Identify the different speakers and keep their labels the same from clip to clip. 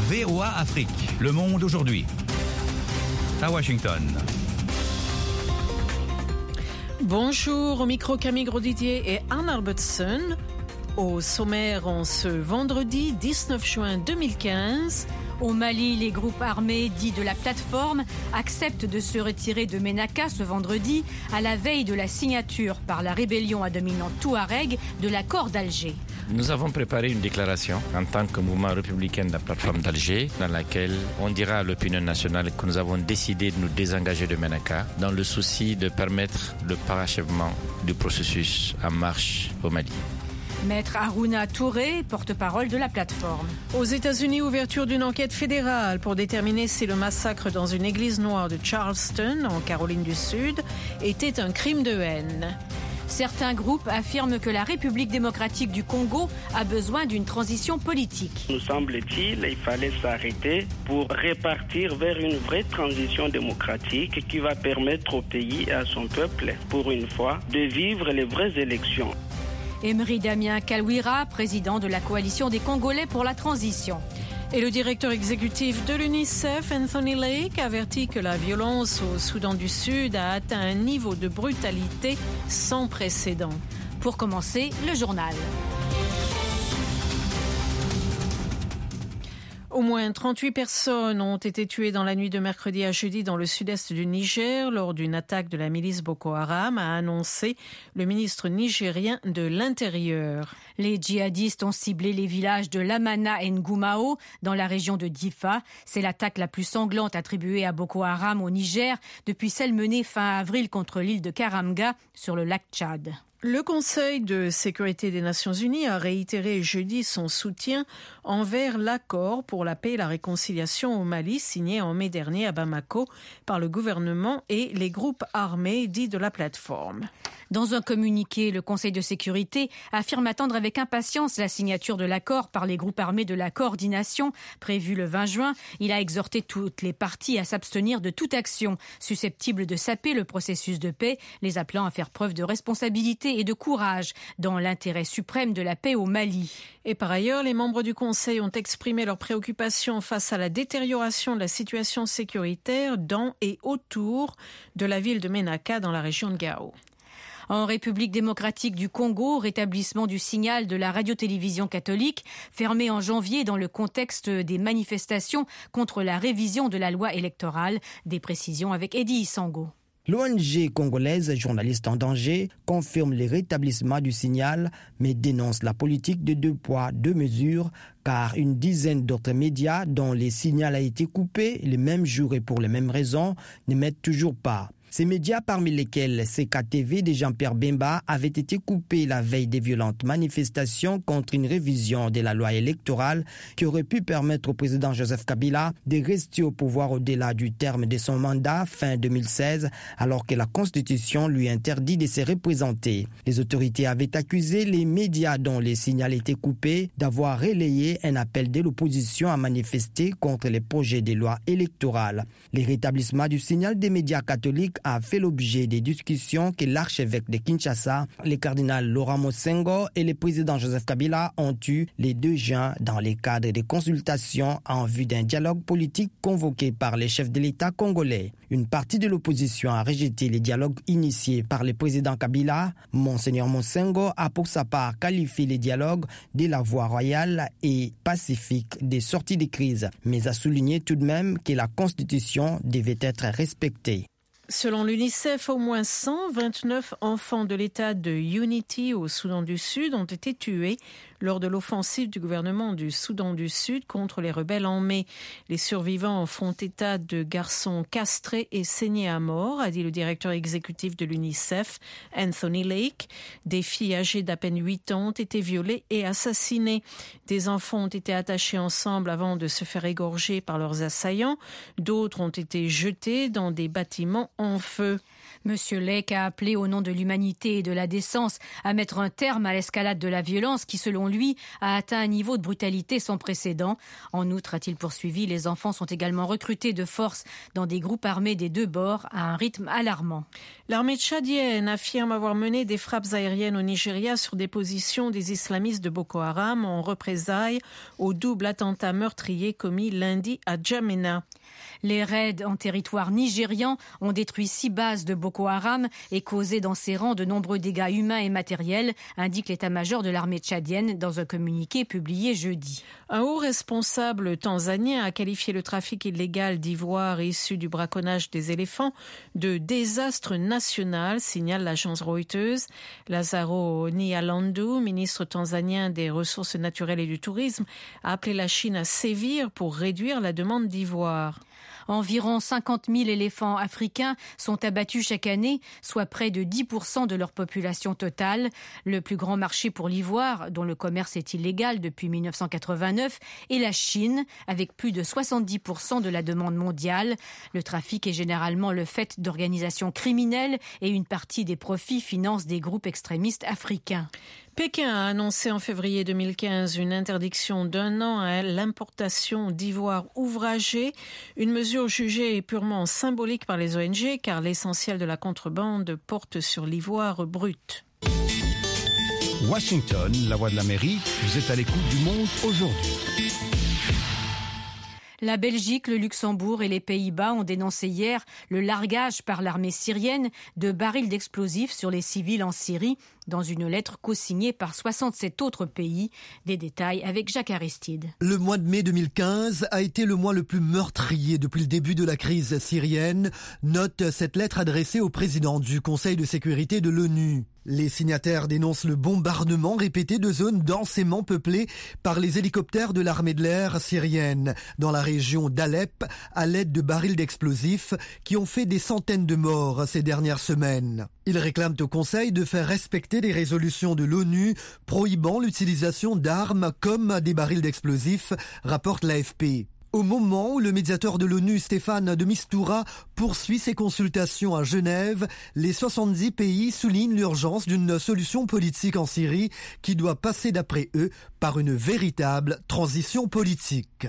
Speaker 1: VOA Afrique, le monde aujourd'hui. À Washington.
Speaker 2: Bonjour, au micro Camille Grosdidier et Anne Albertson. Au sommaire en ce vendredi 19 juin 2015.
Speaker 3: Au Mali, les groupes armés dits de la plateforme acceptent de se retirer de Ménaka ce vendredi à la veille de la signature par la rébellion à dominante touareg de l'accord d'Alger.
Speaker 4: Nous avons préparé une déclaration en tant que mouvement républicain de la plateforme d'Alger dans laquelle on dira à l'opinion nationale que nous avons décidé de nous désengager de Ménaka dans le souci de permettre le parachèvement du processus en marche au Mali.
Speaker 3: Maître Harouna Touré, porte-parole de la plateforme.
Speaker 2: Aux États-Unis, ouverture d'une enquête fédérale pour déterminer si le massacre dans une église noire de Charleston, en Caroline du Sud, était un crime de haine.
Speaker 3: Certains groupes affirment que la République démocratique du Congo a besoin d'une transition politique.
Speaker 5: Nous semble-t-il, il fallait s'arrêter pour repartir vers une vraie transition démocratique qui va permettre au pays et à son peuple, pour une fois, de vivre les vraies élections.
Speaker 3: Emery Damien Kalwira, président de la coalition des Congolais pour la transition.
Speaker 2: Et le directeur exécutif de l'UNICEF, Anthony Lake, avertit que la violence au Soudan du Sud a atteint un niveau de brutalité sans précédent.
Speaker 3: Pour commencer, le journal.
Speaker 2: Au moins 38 personnes ont été tuées dans la nuit de mercredi à jeudi dans le sud-est du Niger lors d'une attaque de la milice Boko Haram, a annoncé le ministre nigérien de l'Intérieur.
Speaker 3: Les djihadistes ont ciblé les villages de Lamana et Ngoumao dans la région de Difa. C'est l'attaque la plus sanglante attribuée à Boko Haram au Niger depuis celle menée fin avril contre l'île de Karamga sur le lac Tchad.
Speaker 2: Le Conseil de sécurité des Nations Unies a réitéré jeudi son soutien envers l'accord pour la paix et la réconciliation au Mali signé en mai dernier à Bamako par le gouvernement et les groupes armés dits de la plateforme.
Speaker 3: Dans un communiqué, le Conseil de sécurité affirme attendre avec impatience la signature de l'accord par les groupes armés de la coordination prévue le 20 juin. Il a exhorté toutes les parties à s'abstenir de toute action susceptible de saper le processus de paix, les appelant à faire preuve de responsabilité et de courage dans l'intérêt suprême de la paix au Mali.
Speaker 2: Et par ailleurs, les membres du Conseil ont exprimé leurs préoccupations face à la détérioration de la situation sécuritaire dans et autour de la ville de Ménaka dans la région de Gao.
Speaker 3: En République démocratique du Congo, rétablissement du signal de la radio-télévision catholique, fermée en janvier dans le contexte des manifestations contre la révision de la loi électorale. Des précisions avec Eddie Isango.
Speaker 6: L'ONG congolaise Journalistes en danger confirme le rétablissement du signal, mais dénonce la politique de 2 poids, 2 mesures, car une dizaine d'autres médias dont le signal a été coupé le même jour et pour les mêmes raisons ne mettent toujours pas. Ces médias, parmi lesquels CKTV de Jean-Pierre Bemba, avaient été coupés la veille des violentes manifestations contre une révision de la loi électorale qui aurait pu permettre au président Joseph Kabila de rester au pouvoir au-delà du terme de son mandat, fin 2016, alors que la Constitution lui interdit de se représenter. Les autorités avaient accusé les médias dont les signaux étaient coupés d'avoir relayé un appel de l'opposition à manifester contre les projets de loi électorale. Le rétablissement du signal des médias catholiques a fait l'objet des discussions que l'archevêque de Kinshasa, le cardinal Laurent Mosengo et le président Joseph Kabila ont eues les 2 juin dans le cadre des consultations en vue d'un dialogue politique convoqué par les chefs de l'État congolais. Une partie de l'opposition a rejeté les dialogues initiés par le président Kabila. Monseigneur Mosengo a pour sa part qualifié les dialogues de la voie royale et pacifique des sorties de crise, mais a souligné tout de même que la Constitution devait être respectée.
Speaker 2: Selon l'UNICEF, au moins 129 enfants de l'État de Unity au Soudan du Sud ont été tués lors de l'offensive du gouvernement du Soudan du Sud contre les rebelles en mai. Les survivants font état de garçons castrés et saignés à mort, a dit le directeur exécutif de l'UNICEF, Anthony Lake. Des filles âgées d'à peine 8 ans ont été violées et assassinées. Des enfants ont été attachés ensemble avant de se faire égorger par leurs assaillants. D'autres ont été jetés dans des bâtiments en feu.
Speaker 3: Monsieur Lake a appelé au nom de l'humanité et de la décence à mettre un terme à l'escalade de la violence qui, selon lui, a atteint un niveau de brutalité sans précédent. En outre, a-t-il poursuivi, les enfants sont également recrutés de force dans des groupes armés des deux bords à un rythme alarmant.
Speaker 2: L'armée tchadienne affirme avoir mené des frappes aériennes au Nigeria sur des positions des islamistes de Boko Haram en représailles au double attentat meurtrier commis lundi à Djamena.
Speaker 3: Les raids en territoire nigérian ont détruit 6 bases de Boko Haram et causé dans ses rangs de nombreux dégâts humains et matériels, indique l'état-major de l'armée tchadienne dans un communiqué publié jeudi.
Speaker 2: Un haut responsable tanzanien a qualifié le trafic illégal d'ivoire issu du braconnage des éléphants de désastre national, signale l'agence Reuters. Lazaro Nyalandu, ministre tanzanien des Ressources naturelles et du tourisme, a appelé la Chine à sévir pour réduire la demande d'ivoire.
Speaker 3: Environ 50 000 éléphants africains sont abattus chaque année, soit près de 10% de leur population totale. Le plus grand marché pour l'ivoire, dont le commerce est illégal depuis 1989, est la Chine, avec plus de 70% de la demande mondiale. Le trafic est généralement le fait d'organisations criminelles et une partie des profits finance des groupes extrémistes africains.
Speaker 2: Pékin a annoncé en février 2015 une interdiction d'1 an à l'importation d'ivoire ouvragé, une mesure jugée purement symbolique par les ONG car l'essentiel de la contrebande porte sur l'ivoire brut.
Speaker 1: Washington, la voix de l'Amérique, vous êtes à l'écoute du monde aujourd'hui.
Speaker 3: La Belgique, le Luxembourg et les Pays-Bas ont dénoncé hier le largage par l'armée syrienne de barils d'explosifs sur les civils en Syrie, dans une lettre co-signée par 67 autres pays. Des détails avec Jacques Aristide.
Speaker 7: Le mois de mai 2015 a été le mois le plus meurtrier depuis le début de la crise syrienne, note cette lettre adressée au président du Conseil de sécurité de l'ONU. Les signataires dénoncent le bombardement répété de zones densément peuplées par les hélicoptères de l'armée de l'air syrienne dans la région d'Alep à l'aide de barils d'explosifs qui ont fait des centaines de morts ces dernières semaines. Ils réclament au Conseil de faire respecter les résolutions de l'ONU prohibant l'utilisation d'armes comme des barils d'explosifs, rapporte l'AFP. Au moment où le médiateur de l'ONU, Stéphane de Mistura, poursuit ses consultations à Genève, les 70 pays soulignent l'urgence d'une solution politique en Syrie qui doit passer, d'après eux, par une véritable transition politique.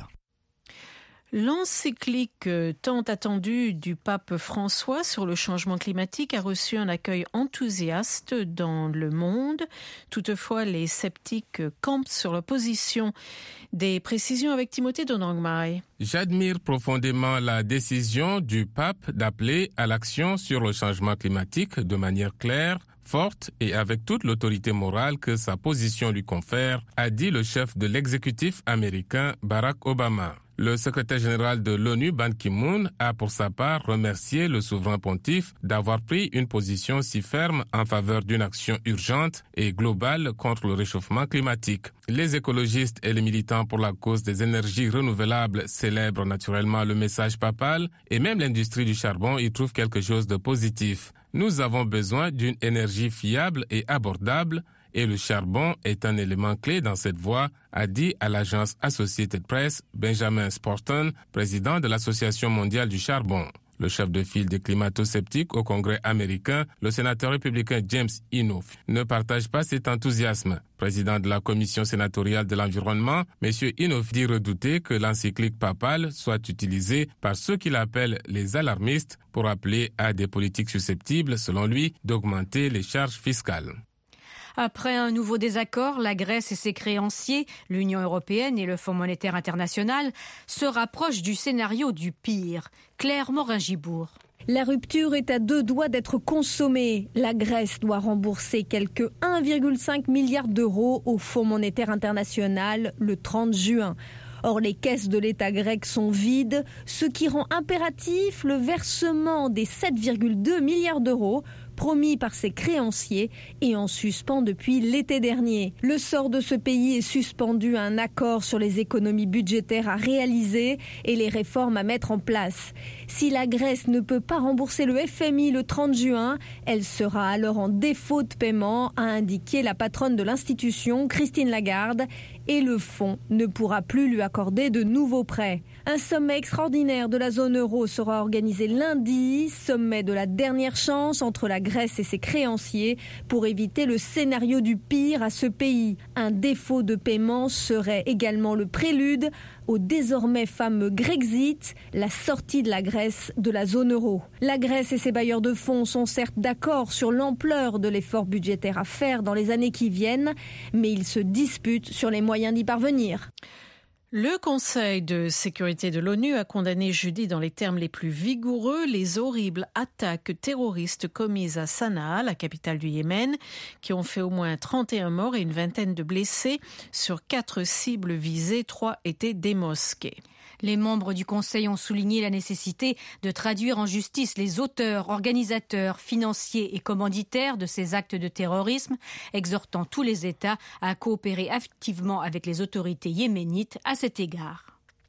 Speaker 2: L'encyclique tant attendue du pape François sur le changement climatique a reçu un accueil enthousiaste dans le monde. Toutefois, les sceptiques campent sur leur position. Des précisions avec Timothée Donangmai.
Speaker 8: J'admire profondément la décision du pape d'appeler à l'action sur le changement climatique de manière claire, forte et avec toute l'autorité morale que sa position lui confère, a dit le chef de l'exécutif américain Barack Obama. Le secrétaire général de l'ONU, Ban Ki-moon, a pour sa part remercié le souverain pontife d'avoir pris une position si ferme en faveur d'une action urgente et globale contre le réchauffement climatique. Les écologistes et les militants pour la cause des énergies renouvelables célèbrent naturellement le message papal et même l'industrie du charbon y trouve quelque chose de positif. Nous avons besoin d'une énergie fiable et abordable et le charbon est un élément clé dans cette voie, a dit à l'agence Associated Press Benjamin Sporton, président de l'Association mondiale du charbon. Le chef de file des climato-sceptiques au Congrès américain, le sénateur républicain James Inhofe, ne partage pas cet enthousiasme. Président de la commission sénatoriale de l'environnement, M. Inhofe dit redouter que l'encyclique papale soit utilisée par ceux qu'il appelle les alarmistes pour appeler à des politiques susceptibles, selon lui, d'augmenter les charges fiscales.
Speaker 3: Après un nouveau désaccord, la Grèce et ses créanciers, l'Union européenne et le Fonds monétaire international se rapprochent du scénario du pire. Claire Morin-Gibourg.
Speaker 9: La rupture est à 2 doigts d'être consommée. La Grèce doit rembourser quelque 1,5 milliard d'euros au Fonds monétaire international le 30 juin. Or, les caisses de l'État grec sont vides, ce qui rend impératif le versement des 7,2 milliards d'euros promis par ses créanciers et en suspens depuis l'été dernier. Le sort de ce pays est suspendu à un accord sur les économies budgétaires à réaliser et les réformes à mettre en place. Si la Grèce ne peut pas rembourser le FMI le 30 juin, elle sera alors en défaut de paiement, a indiqué la patronne de l'institution, Christine Lagarde, et le fonds ne pourra plus lui accorder de nouveaux prêts. Un sommet extraordinaire de la zone euro sera organisé lundi, sommet de la dernière chance entre la Grèce et ses créanciers pour éviter le scénario du pire à ce pays. Un défaut de paiement serait également le prélude au désormais fameux Grexit, la sortie de la Grèce de la zone euro. La Grèce et ses bailleurs de fonds sont certes d'accord sur l'ampleur de l'effort budgétaire à faire dans les années qui viennent, mais ils se disputent sur les moyens d'y parvenir.
Speaker 2: Le Conseil de sécurité de l'ONU a condamné jeudi dans les termes les plus vigoureux les horribles attaques terroristes commises à Sanaa, la capitale du Yémen, qui ont fait au moins 31 morts et une vingtaine de blessés. Sur 4 cibles visées, 3 étaient des mosquées.
Speaker 3: Les membres du Conseil ont souligné la nécessité de traduire en justice les auteurs, organisateurs, financiers et commanditaires de ces actes de terrorisme, exhortant tous les États à coopérer activement avec les autorités yéménites à cet égard.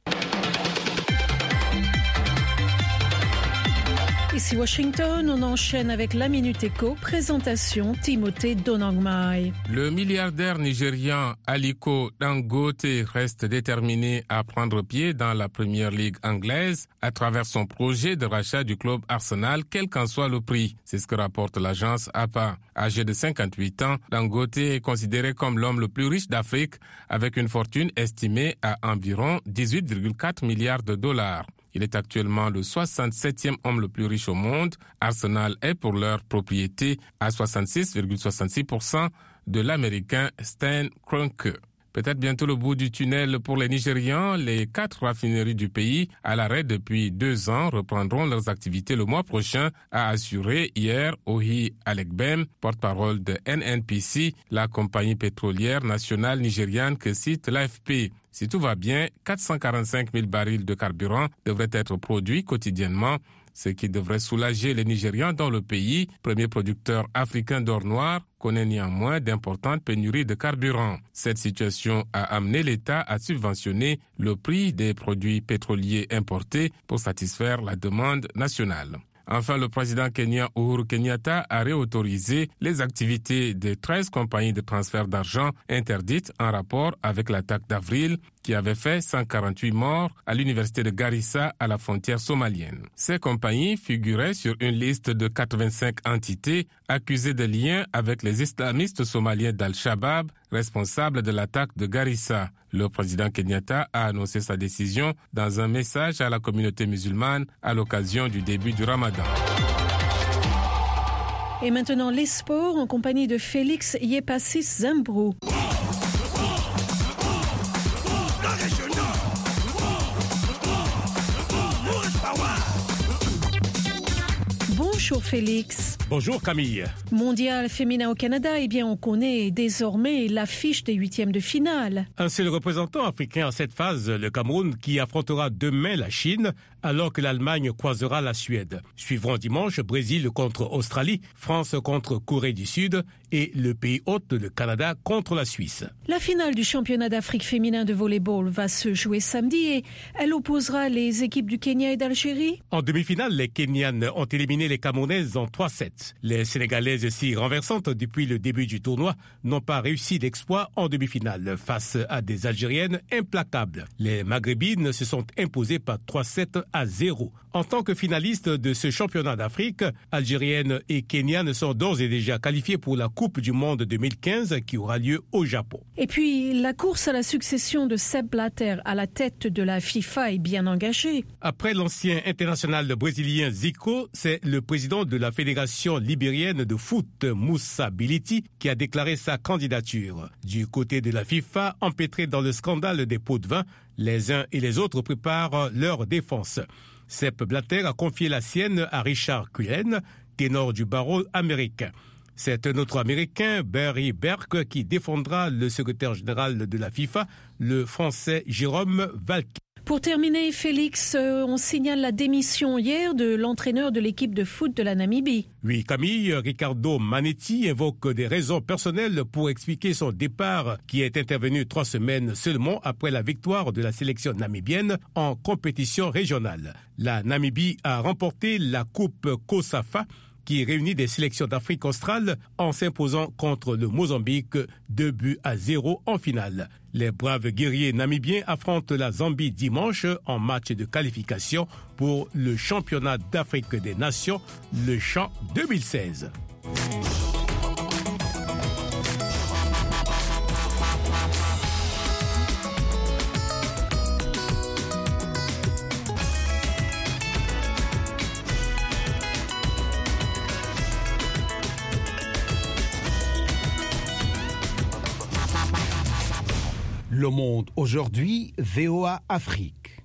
Speaker 2: Ici Washington, on enchaîne avec la Minute Éco, présentation Timothée Donangmai.
Speaker 8: Le milliardaire nigérian Aliko Dangote reste déterminé à prendre pied dans la Première Ligue anglaise à travers son projet de rachat du club Arsenal, quel qu'en soit le prix. C'est ce que rapporte l'agence APA. Âgé de 58 ans, Dangote est considéré comme l'homme le plus riche d'Afrique avec une fortune estimée à environ 18,4 milliards de dollars. Il est actuellement le 67e homme le plus riche au monde. Arsenal est pour leur propriété à 66,66% de l'Américain Stan Kroenke. Peut-être bientôt le bout du tunnel pour les Nigérians. Les 4 raffineries du pays, à l'arrêt depuis 2 ans, reprendront leurs activités le mois prochain, a assuré hier Ohi Alegbem, porte-parole de NNPC, la compagnie pétrolière nationale nigériane que cite l'AFP. Si tout va bien, 445 000 barils de carburant devraient être produits quotidiennement, ce qui devrait soulager les Nigérians dont le pays, premier producteur africain d'or noir, connaît néanmoins d'importantes pénuries de carburant. Cette situation a amené l'État à subventionner le prix des produits pétroliers importés pour satisfaire la demande nationale. Enfin, le président kenyan Uhuru Kenyatta a réautorisé les activités de 13 compagnies de transfert d'argent interdites en rapport avec l'attaque d'avril qui avait fait 148 morts à l'université de Garissa à la frontière somalienne. Ces compagnies figuraient sur une liste de 85 entités accusées de liens avec les islamistes somaliens d'Al-Shabaab, responsables de l'attaque de Garissa. Le président Kenyatta a annoncé sa décision dans un message à la communauté musulmane à l'occasion du début du Ramadan.
Speaker 2: Et maintenant les sports en compagnie de Félix Yepassis Zembrou. Bonjour Félix.
Speaker 10: Bonjour Camille.
Speaker 2: Mondial féminin au Canada, eh bien on connaît désormais l'affiche des 8e de finale.
Speaker 10: Un seul représentant africain à cette phase, le Cameroun, qui affrontera demain la Chine, alors que l'Allemagne croisera la Suède. Suivront dimanche Brésil contre Australie, France contre Corée du Sud et le pays hôte, le Canada, contre la Suisse.
Speaker 2: La finale du championnat d'Afrique féminin de volleyball va se jouer samedi et elle opposera les équipes du Kenya et d'Algérie.
Speaker 10: En demi-finale, les Kenyanes ont éliminé les Camerounaises en 3-7. Les Sénégalaises, si renversantes depuis le début du tournoi, n'ont pas réussi l'exploit en demi-finale face à des Algériennes implacables. Les Maghrébines se sont imposées par 3-7-0. En tant que finalistes de ce championnat d'Afrique, Algériennes et Kenyanes sont d'ores et déjà qualifiées pour la Coupe du Monde 2015 qui aura lieu au Japon.
Speaker 2: Et puis, la course à la succession de Sepp Blatter à la tête de la FIFA est bien engagée.
Speaker 10: Après l'ancien international brésilien Zico, c'est le président de la Fédération libérienne de foot, Moussa Biliti, qui a déclaré sa candidature. Du côté de la FIFA, empêtré dans le scandale des pots de vin, les uns et les autres préparent leur défense. Sepp Blatter a confié la sienne à Richard Cullen, ténor du barreau américain. C'est un autre Américain, Barry Berk, qui défendra le secrétaire général de la FIFA, le Français Jérôme Valquet.
Speaker 2: Pour terminer, Félix, on signale la démission hier de l'entraîneur de l'équipe de foot de la Namibie.
Speaker 10: Oui, Camille, Ricardo Manetti invoque des raisons personnelles pour expliquer son départ qui est intervenu 3 semaines seulement après la victoire de la sélection namibienne en compétition régionale. La Namibie a remporté la Coupe COSAFA qui réunit des sélections d'Afrique australe en s'imposant contre le Mozambique 2-0 en finale. Les braves guerriers namibiens affrontent la Zambie dimanche en match de qualification pour le championnat d'Afrique des Nations, le CHAN 2016.
Speaker 11: Le Monde aujourd'hui, VOA Afrique.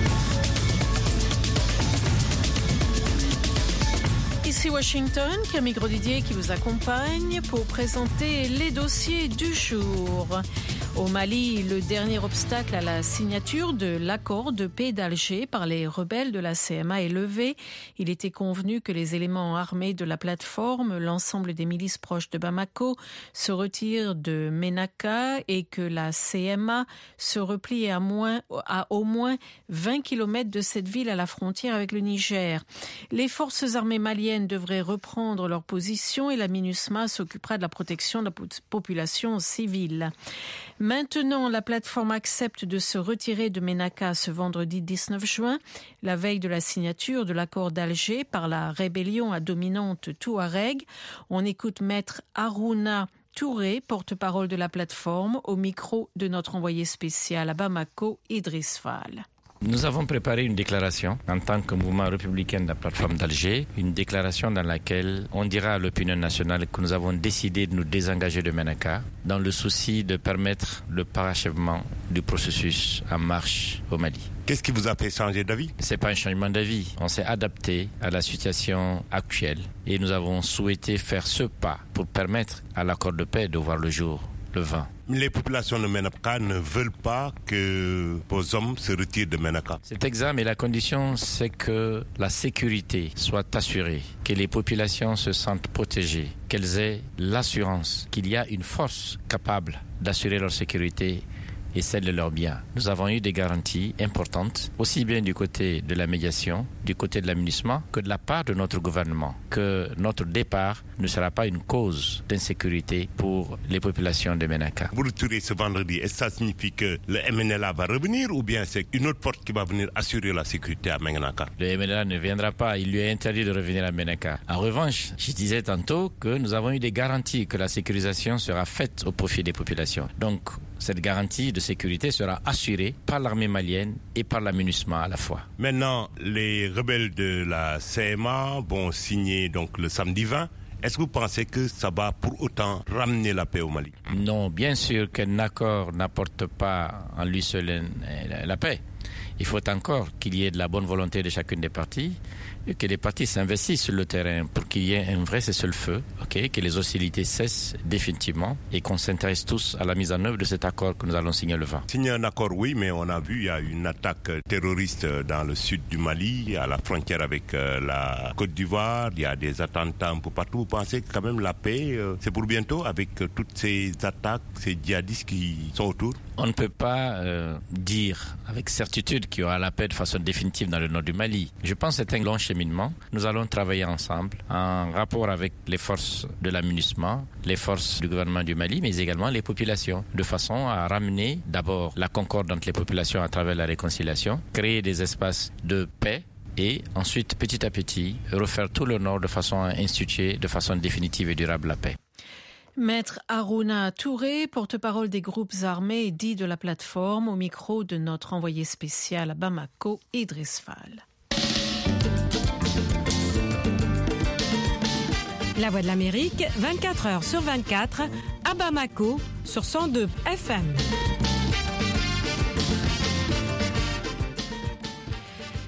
Speaker 2: Ici Washington, Camille Grosdidier qui vous accompagne pour présenter les dossiers du jour. Au Mali, le dernier obstacle à la signature de l'accord de paix d'Alger par les rebelles de la CMA est levé. Il était convenu que les éléments armés de la plateforme, l'ensemble des milices proches de Bamako, se retirent de Ménaka et que la CMA se replie à au moins 20 km de cette ville à la frontière avec le Niger. Les forces armées maliennes devraient reprendre leur position et la MINUSMA s'occupera de la protection de la population civile. Maintenant, la plateforme accepte de se retirer de Ménaka ce vendredi 19 juin, la veille de la signature de l'accord d'Alger par la rébellion à dominante Touareg. On écoute Maître Harouna Touré, porte-parole de la plateforme, au micro de notre envoyé spécial à Bamako, Idriss Fall.
Speaker 4: Nous avons préparé une déclaration en tant que mouvement républicain de la plateforme d'Alger, une déclaration dans laquelle on dira à l'opinion nationale que nous avons décidé de nous désengager de Ménaka dans le souci de permettre le parachèvement du processus en marche au Mali.
Speaker 12: Qu'est-ce qui vous a fait changer d'avis ?
Speaker 4: C'est pas un changement d'avis. On s'est adapté à la situation actuelle et nous avons souhaité faire ce pas pour permettre à l'accord de paix de voir le jour, le 20.
Speaker 12: Les populations de Ménaka ne veulent pas que vos hommes se retirent de Ménaka.
Speaker 4: C'est exact, mais la condition, c'est que la sécurité soit assurée, que les populations se sentent protégées, qu'elles aient l'assurance qu'il y a une force capable d'assurer leur sécurité et celle de leurs biens. Nous avons eu des garanties importantes, aussi bien du côté de la médiation, du côté de l'aménagement, que de la part de notre gouvernement, que notre départ ne sera pas une cause d'insécurité pour les populations de Ménaka.
Speaker 12: Vous retirez ce vendredi, est-ce que ça signifie que le MNLA va revenir ou bien c'est une autre force qui va venir assurer la sécurité à Ménaka?
Speaker 4: Le MNLA ne viendra pas, il lui est interdit de revenir à Ménaka. En revanche, je disais tantôt que nous avons eu des garanties que la sécurisation sera faite au profit des populations. Donc, cette garantie de sécurité sera assurée par l'armée malienne et par la MINUSMA à la fois.
Speaker 12: Maintenant, les rebelles de la CMA vont signer donc le samedi 20. Est-ce que vous pensez que ça va pour autant ramener la paix au Mali?
Speaker 4: Non, bien sûr qu'un accord n'apporte pas en lui seul la paix. Il faut encore qu'il y ait de la bonne volonté de chacune des parties et que les parties s'investissent sur le terrain pour qu'il y ait un vrai cessez-le-feu, que les hostilités cessent définitivement et qu'on s'intéresse tous à la mise en œuvre de cet accord que nous allons signer le 20.
Speaker 12: Signer un accord, oui, mais on a vu il y a une attaque terroriste dans le sud du Mali, à la frontière avec la Côte d'Ivoire, il y a des attentats un peu partout. Vous pensez que quand même la paix, c'est pour bientôt avec toutes ces attaques, ces djihadistes qui sont autour?
Speaker 4: On ne peut pas dire avec certitude qu'il y aura la paix de façon définitive dans le nord du Mali. Je pense que c'est un long cheminement. Nous allons travailler ensemble en rapport avec les forces de la MINUSMA, les forces du gouvernement du Mali, mais également les populations, de façon à ramener d'abord la concorde entre les populations à travers la réconciliation, créer des espaces de paix et ensuite, petit à petit, refaire tout le nord de façon à instituer de façon définitive et durable la paix.
Speaker 2: Maître Harouna Touré, porte-parole des groupes armés dits de la plateforme, au micro de notre envoyé spécial à Bamako, Idriss Fall.
Speaker 13: La Voix de l'Amérique, 24 heures sur 24, à Bamako, sur 102 FM.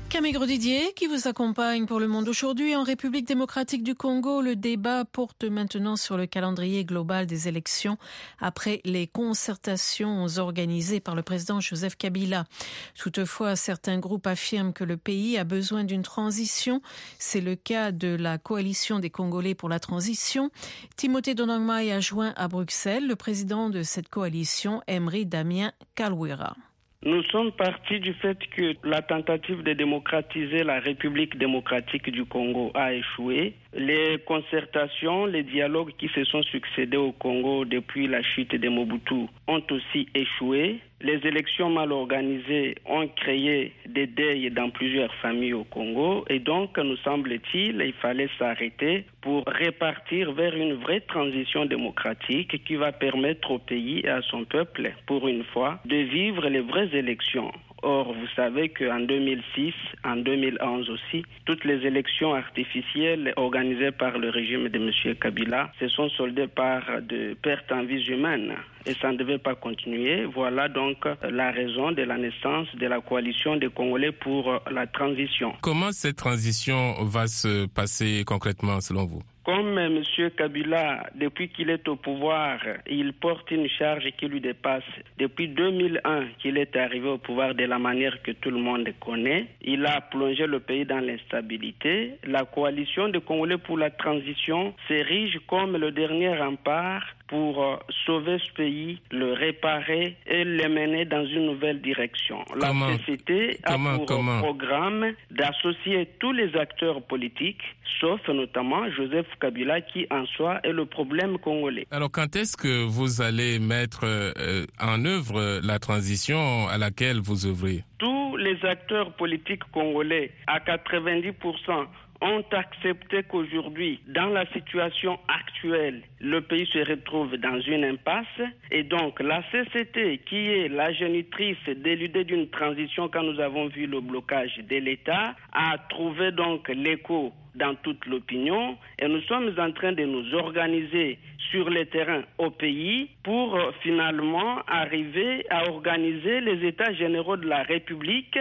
Speaker 2: Camille Grosdidier qui vous accompagne pour Le Monde aujourd'hui. En République démocratique du Congo, le débat porte maintenant sur le calendrier global des élections après les concertations organisées par le président Joseph Kabila. Toutefois, certains groupes affirment que le pays a besoin d'une transition. C'est le cas de la coalition des Congolais pour la transition. Timothée Donangmaï a joint à Bruxelles le président de cette coalition, Emery Damien Kalwira.
Speaker 5: Nous sommes partis du fait que la tentative de démocratiser la République démocratique du Congo a échoué. Les concertations, les dialogues qui se sont succédés au Congo depuis la chute de Mobutu ont aussi échoué. Les élections mal organisées ont créé des deuils dans plusieurs familles au Congo et donc, nous semble-t-il, il fallait s'arrêter pour repartir vers une vraie transition démocratique qui va permettre au pays et à son peuple, pour une fois, de vivre les vraies élections. Or, vous savez qu'en 2006, en 2011 aussi, toutes les élections artificielles organisées par le régime de M. Kabila se sont soldées par de pertes en vies humaines. Et ça ne devait pas continuer. Voilà donc la raison de la naissance de la coalition des Congolais pour la transition.
Speaker 8: Comment cette transition va se passer concrètement selon vous ?
Speaker 5: Comme M. Kabila, depuis qu'il est au pouvoir, il porte une charge qui lui dépasse. Depuis 2001 qu'il est arrivé au pouvoir de la manière que tout le monde connaît, il a plongé le pays dans l'instabilité. La coalition des Congolais pour la transition s'érige comme le dernier rempart pour sauver ce pays, le réparer et le mener dans une nouvelle direction. La société a pour programme d'associer tous les acteurs politiques, sauf notamment Joseph Kabila qui en soi est le problème congolais.
Speaker 8: Alors quand est-ce que vous allez mettre en œuvre la transition à laquelle vous œuvrez ?
Speaker 5: Tous les acteurs politiques congolais, à 90%, ont accepté qu'aujourd'hui, dans la situation actuelle, le pays se retrouve dans une impasse et donc la CCT, qui est la génitrice de l'idée d'une transition quand nous avons vu le blocage de l'État, a trouvé donc l'écho dans toute l'opinion et nous sommes en train de nous organiser sur le terrain au pays pour finalement arriver à organiser les états généraux de la République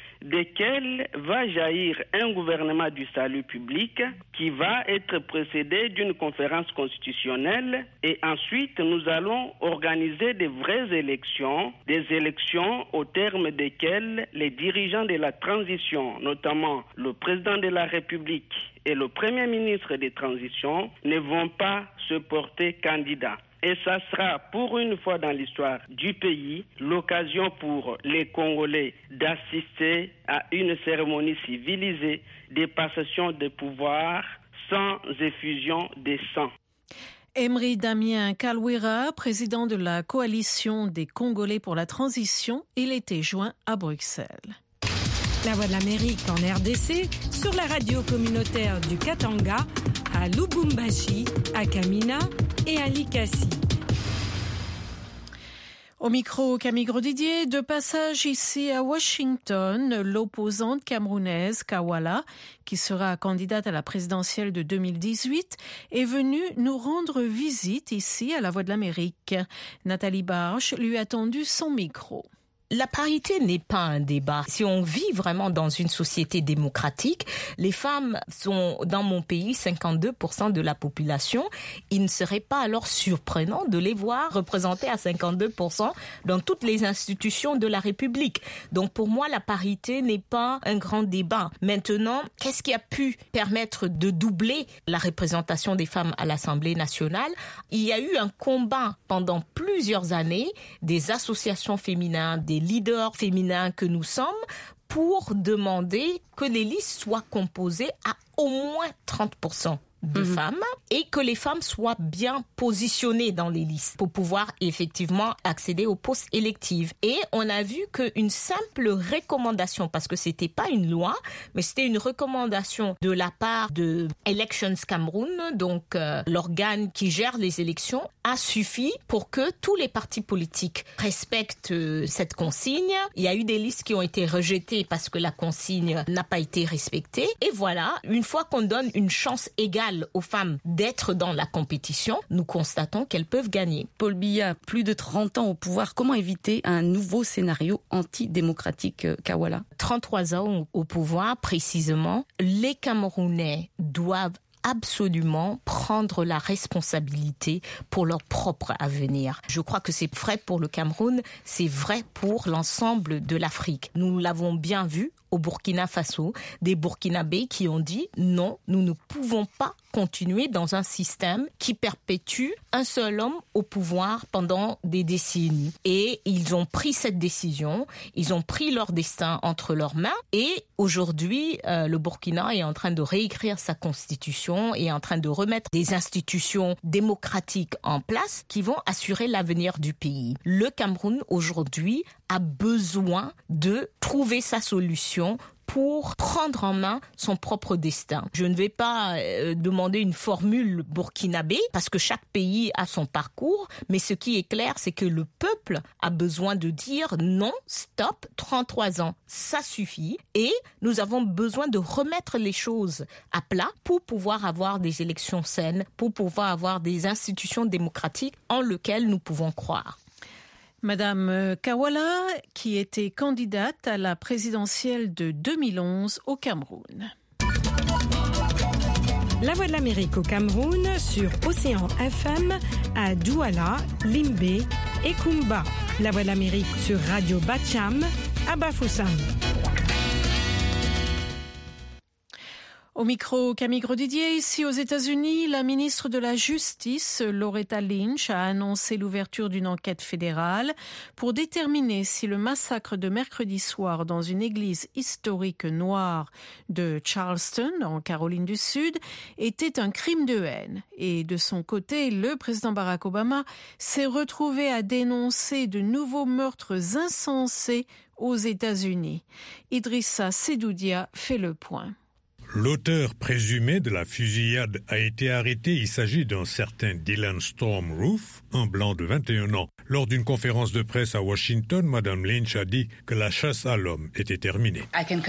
Speaker 5: desquels va jaillir un gouvernement du salut public qui va être précédé d'une conférence constitutionnelle et ensuite nous allons organiser des vraies élections, des élections au terme desquelles les dirigeants de la transition, notamment le président de la République et le premier ministre de transition, ne vont pas se porter candidats. Et ça sera pour une fois dans l'histoire du pays l'occasion pour les Congolais d'assister à une cérémonie civilisée de passation de pouvoir sans effusion de sang.
Speaker 2: Emery Damien Kalwira, président de la coalition des Congolais pour la transition, il était joint à Bruxelles.
Speaker 13: La Voix de l'Amérique en RDC, sur la radio communautaire du Katanga, à Lubumbashi, à Kamina et à Likasi.
Speaker 2: Au micro, Camille Grosdidier, de passage ici à Washington, l'opposante camerounaise Kawala, qui sera candidate à la présidentielle de 2018, est venue nous rendre visite ici à la Voix de l'Amérique. Nathalie Barche lui a tendu son micro.
Speaker 14: La parité n'est pas un débat. Si on vit vraiment dans une société démocratique, les femmes sont, dans mon pays, 52% de la population. Il ne serait pas alors surprenant de les voir représentées à 52% dans toutes les institutions de la République. Donc pour moi, la parité n'est pas un grand débat. Maintenant, qu'est-ce qui a pu permettre de doubler la représentation des femmes à l'Assemblée nationale ? Il y a eu un combat pendant plusieurs années des associations féminines, des leaders féminins que nous sommes pour demander que les listes soient composées à au moins 30% de femmes et que les femmes soient bien positionnées dans les listes pour pouvoir effectivement accéder aux postes électifs. Et on a vu qu'une simple recommandation, parce que c'était pas une loi, mais c'était une recommandation de la part de Elections Cameroun, donc l'organe qui gère les élections, a suffi pour que tous les partis politiques respectent cette consigne. Il y a eu des listes qui ont été rejetées parce que la consigne n'a pas été respectée. Et voilà, une fois qu'on donne une chance égale signale aux femmes d'être dans la compétition, nous constatons qu'elles peuvent gagner.
Speaker 15: Paul Biya, plus de 30 ans au pouvoir, comment éviter un nouveau scénario antidémocratique, Kawala ?
Speaker 14: 33 ans au pouvoir, précisément, les Camerounais doivent absolument prendre la responsabilité pour leur propre avenir. Je crois que c'est vrai pour le Cameroun, c'est vrai pour l'ensemble de l'Afrique. Nous l'avons bien vu au Burkina Faso, des Burkinabés qui ont dit non, nous ne pouvons pas continuer dans un système qui perpétue un seul homme au pouvoir pendant des décennies. Et ils ont pris cette décision, ils ont pris leur destin entre leurs mains et aujourd'hui, le Burkina est en train de réécrire sa constitution et est en train de remettre des institutions démocratiques en place qui vont assurer l'avenir du pays. Le Cameroun aujourd'hui a besoin de trouver sa solution pour prendre en main son propre destin. Je ne vais pas demander une formule burkinabé parce que chaque pays a son parcours, mais ce qui est clair, c'est que le peuple a besoin de dire non, stop, 33 ans, ça suffit et nous avons besoin de remettre les choses à plat pour pouvoir avoir des élections saines, pour pouvoir avoir des institutions démocratiques en lesquelles nous pouvons croire.
Speaker 2: Madame Kawala, qui était candidate à la présidentielle de 2011 au Cameroun.
Speaker 13: La Voix de l'Amérique au Cameroun sur Océan FM à Douala, Limbe et Kumba. La Voix de l'Amérique sur Radio Bacham à Bafoussam.
Speaker 2: Au micro, Camille Grosdidier, ici aux États-Unis, la ministre de la Justice, Loretta Lynch, a annoncé l'ouverture d'une enquête fédérale pour déterminer si le massacre de mercredi soir dans une église historique noire de Charleston, en Caroline du Sud, était un crime de haine. Et de son côté, le président Barack Obama s'est retrouvé à dénoncer de nouveaux meurtres insensés aux États-Unis. Idrissa Sedoudia fait le point.
Speaker 16: L'auteur présumé de la fusillade a été arrêté. Il s'agit d'un certain Dylan Storm Roof, un blanc de 21 ans. Lors d'une conférence de presse à Washington, Mme Lynch a dit que la chasse à l'homme était terminée.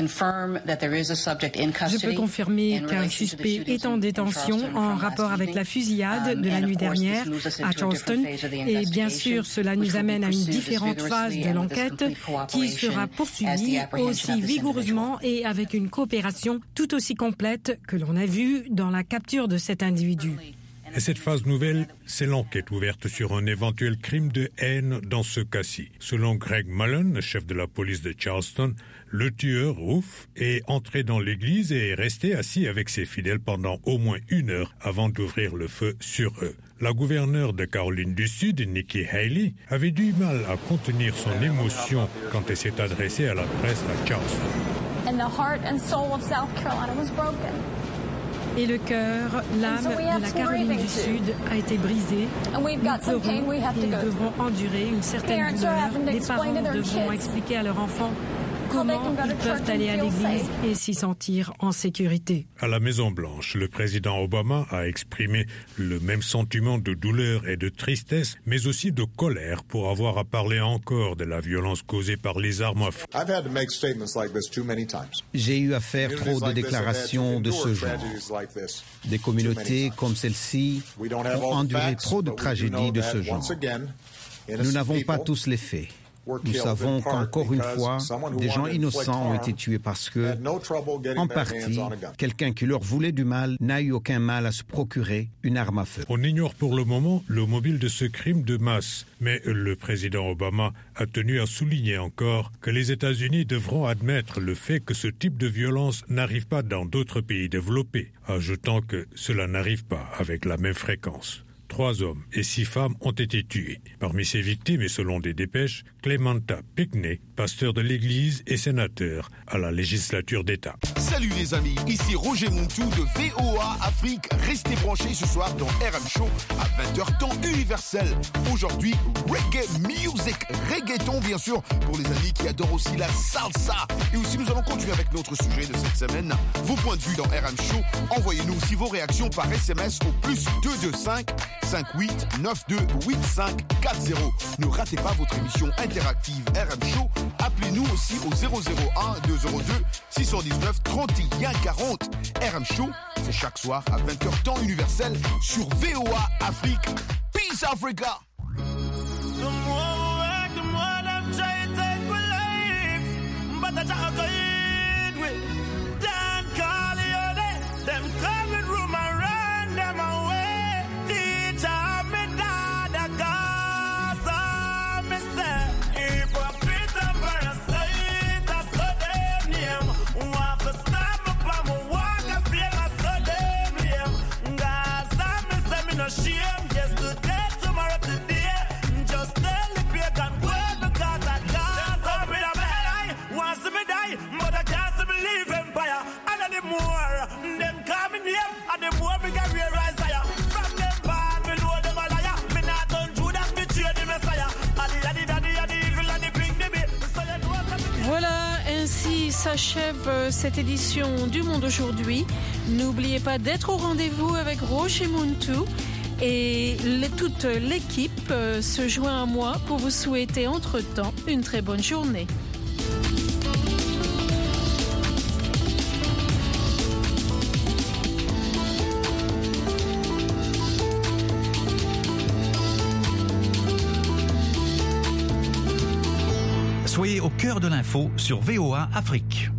Speaker 13: Je peux confirmer qu'un suspect est en détention en rapport avec la fusillade de la nuit dernière à Charleston. Et bien sûr, cela nous amène à une différente phase de l'enquête qui sera poursuivie aussi vigoureusement et avec une coopération tout aussi complète que l'on a vu dans la capture de cet individu.
Speaker 16: Et cette phase nouvelle, c'est l'enquête ouverte sur un éventuel crime de haine dans ce cas-ci. Selon Greg Mullen, chef de la police de Charleston, le tueur, Roof, est entré dans l'église et est resté assis avec ses fidèles pendant au moins 1 heure avant d'ouvrir le feu sur eux. La gouverneure de Caroline du Sud, Nikki Haley, avait du mal à contenir son émotion quand elle s'est adressée à la presse à Charleston.
Speaker 13: Et le cœur, l'âme de la Caroline du Sud a été brisée. Nous pleurons et devrons endurer une certaine douleur. Les parents devront expliquer à leurs enfants comment ils peuvent aller à l'église et s'y sentir en sécurité.
Speaker 16: À la Maison-Blanche, le président Obama a exprimé le même sentiment de douleur et de tristesse, mais aussi de colère pour avoir à parler encore de la violence causée par les armes à feu.
Speaker 11: J'ai eu à faire trop de déclarations de ce genre. Des communautés comme celle-ci ont enduré trop de tragédies de ce genre. Nous n'avons pas tous les faits. Nous savons qu'encore une fois, des gens innocents ont été tués parce que, en partie, quelqu'un qui leur voulait du mal n'a eu aucun mal à se procurer une arme à feu.
Speaker 16: On ignore pour le moment le mobile de ce crime de masse, mais le président Obama a tenu à souligner encore que les États-Unis devront admettre le fait que ce type de violence n'arrive pas dans d'autres pays développés, ajoutant que cela n'arrive pas avec la même fréquence. 3 hommes et 6 femmes ont été tués. Parmi ces victimes, et selon des dépêches, Clementa Pinckney, pasteur de l'église et sénateur à la législature d'État.
Speaker 17: Salut les amis, ici Roger Montou de VOA Afrique. Restez branchés ce soir dans RM Show à 20h temps universel. Aujourd'hui, reggae music, reggaeton bien sûr, pour les amis qui adorent aussi la salsa. Et aussi nous allons continuer avec notre sujet de cette semaine. Vos points de vue dans RM Show, envoyez-nous aussi vos réactions par SMS au +225 58 92 85 40. Ne ratez pas votre émission interactive RM Show. Appelez-nous aussi au 001 202 619 31 40. RM Show, C'est chaque soir à 20h temps universel sur VOA Afrique. Peace Africa.
Speaker 2: Voilà, ainsi s'achève cette édition du Monde aujourd'hui. N'oubliez pas d'être au rendez-vous avec Roger Muntu et toute l'équipe se joint à moi pour vous souhaiter entre-temps une très bonne journée.
Speaker 1: Soyez au cœur de l'info sur VOA Afrique.